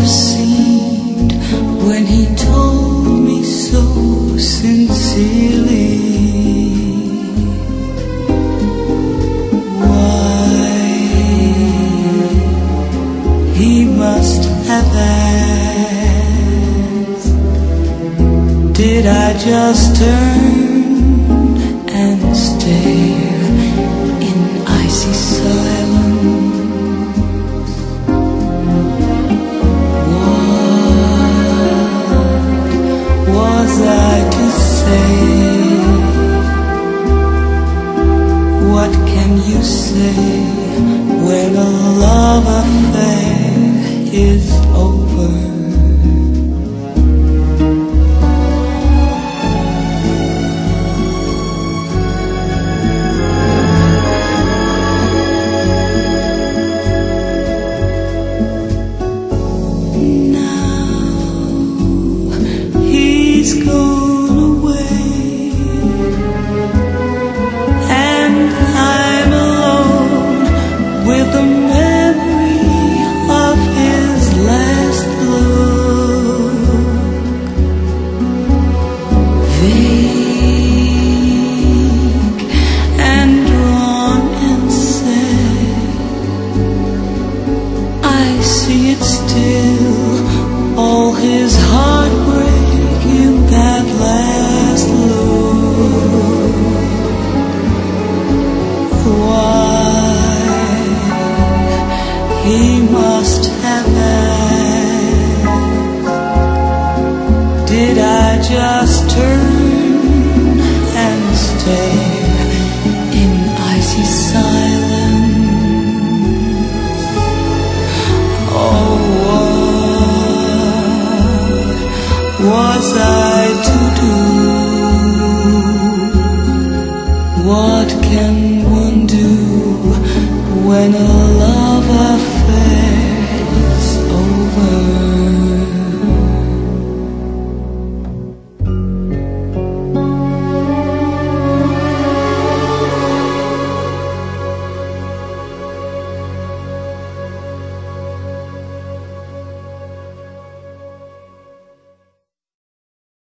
have seemed when he told me so sincerely. Why he must have asked, did I just turn and stare in icy silence? Was I to say? What can you say when a love affair is over? He's gone away, and I'm alone with the memory of his last look. Vague and drawn and sad, I see it still, all his heartbreak in that last look. Why he must have asked, did I just turn and stare in icy silence? Oh, was I to do? What can one do when a love affair